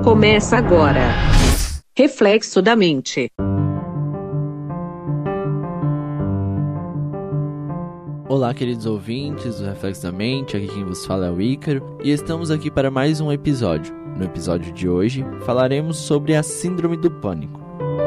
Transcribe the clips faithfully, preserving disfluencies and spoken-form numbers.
Começa agora. Reflexo da mente. Olá, queridos ouvintes do Reflexo da Mente, aqui quem vos fala é o Ícaro, e estamos aqui para mais um episódio. No episódio de hoje, falaremos sobre a Síndrome do Pânico.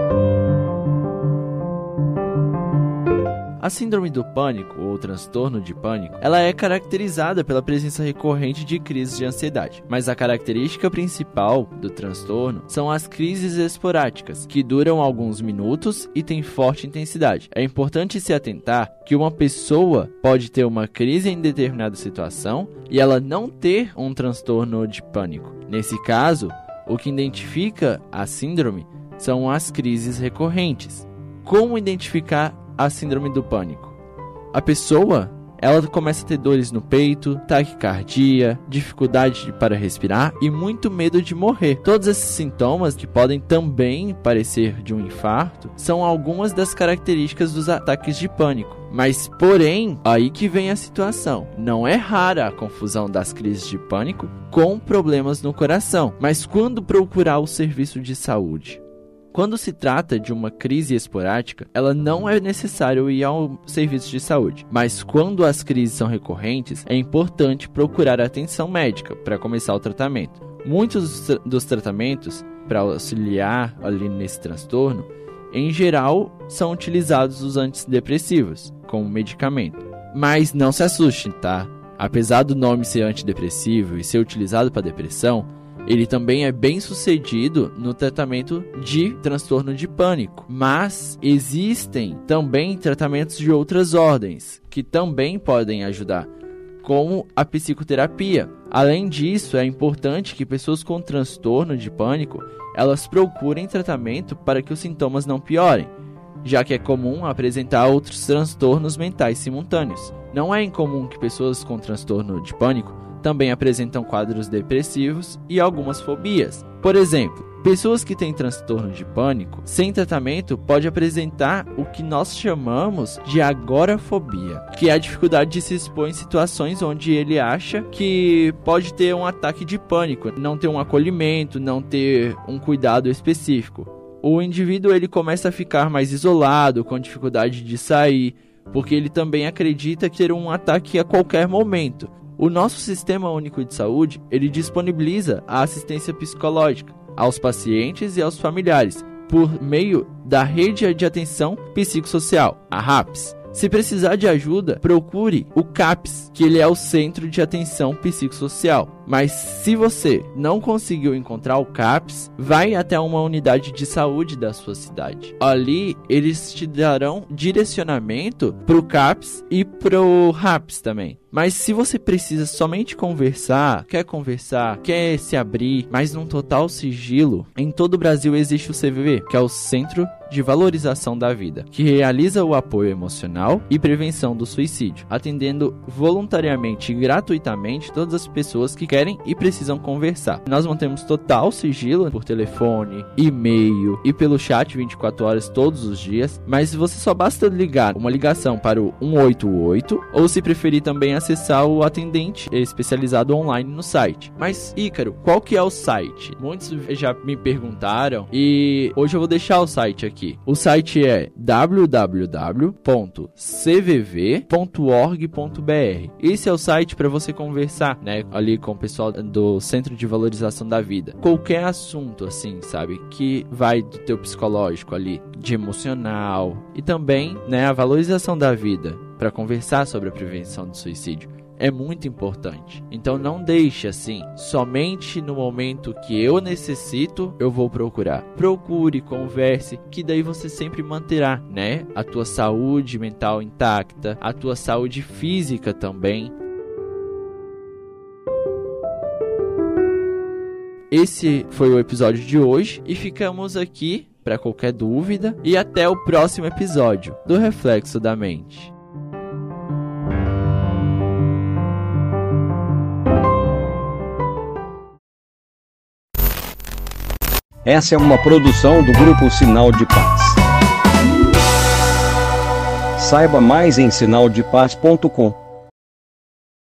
A Síndrome do Pânico, ou transtorno de pânico, ela é caracterizada pela presença recorrente de crises de ansiedade. Mas a característica principal do transtorno são as crises esporádicas, que duram alguns minutos e têm forte intensidade. É importante se atentar que uma pessoa pode ter uma crise em determinada situação e ela não ter um transtorno de pânico. Nesse caso, o que identifica a síndrome são as crises recorrentes. Como identificar a síndrome do pânico? A pessoa, ela começa a ter dores no peito, taquicardia, dificuldade para respirar e muito medo de morrer. Todos esses sintomas, que podem também parecer de um infarto, são algumas das características dos ataques de pânico. Mas, porém, aí que vem a situação. Não é rara a confusão das crises de pânico com problemas no coração. Mas quando procurar o serviço de saúde? Quando se trata de uma crise esporádica, ela não é necessário ir ao serviço de saúde. Mas quando as crises são recorrentes, é importante procurar atenção médica para começar o tratamento. Muitos dos tratamentos para auxiliar ali nesse transtorno, em geral, são utilizados os antidepressivos como medicamento. Mas não se assuste, tá? Apesar do nome ser antidepressivo e ser utilizado para depressão, ele também é bem sucedido no tratamento de transtorno de pânico. Mas existem também tratamentos de outras ordens que também podem ajudar, como a psicoterapia. Além disso, é importante que pessoas com transtorno de pânico, elas procurem tratamento para que os sintomas não piorem, já que é comum apresentar outros transtornos mentais simultâneos. Não é incomum que pessoas com transtorno de pânico também apresentam quadros depressivos e algumas fobias. Por exemplo, pessoas que têm transtorno de pânico, sem tratamento, pode apresentar o que nós chamamos de agorafobia, que é a dificuldade de se expor em situações onde ele acha que pode ter um ataque de pânico, não ter um acolhimento, não ter um cuidado específico. O indivíduo ele começa a ficar mais isolado, com dificuldade de sair, porque ele também acredita ter um ataque a qualquer momento. O nosso Sistema Único de Saúde, ele disponibiliza a assistência psicológica aos pacientes e aos familiares por meio da Rede de Atenção Psicossocial, a RAPS. Se precisar de ajuda, procure o CAPS, que ele é o Centro de Atenção Psicossocial. Mas se você não conseguiu encontrar o CAPS, vai até uma unidade de saúde da sua cidade. Ali, eles te darão direcionamento para o CAPS e para o RAPS também. Mas se você precisa somente conversar, quer conversar, quer se abrir, mas num total sigilo, em todo o Brasil existe o C V V, que é o Centro de Valorização da Vida, que realiza o apoio emocional e prevenção do suicídio, atendendo voluntariamente e gratuitamente todas as pessoas que querem e precisam conversar. Nós mantemos total sigilo por telefone, e-mail e pelo chat vinte e quatro horas todos os dias, mas você só basta ligar uma ligação para o um oito oito ou, se preferir, também acessar o atendente especializado online no site. Mas, Ícaro, qual que é o site? Muitos já me perguntaram e hoje eu vou deixar o site aqui. O site é w w w ponto c v v ponto org ponto b r. Esse é o site para você conversar, né, ali com o pessoal do Centro de Valorização da Vida. Qualquer assunto, assim, sabe, que vai do teu psicológico ali, de emocional e também, né, a valorização da vida, para conversar sobre a prevenção do suicídio. É muito importante. Então não deixe assim, somente no momento que eu necessito, eu vou procurar. Procure, converse, que daí você sempre manterá, né, a tua saúde mental intacta, a tua saúde física também. Esse foi o episódio de hoje e ficamos aqui para qualquer dúvida e até o próximo episódio do Reflexo da Mente. Essa é uma produção do Grupo Sinal de Paz. Saiba mais em sinal de paz ponto com.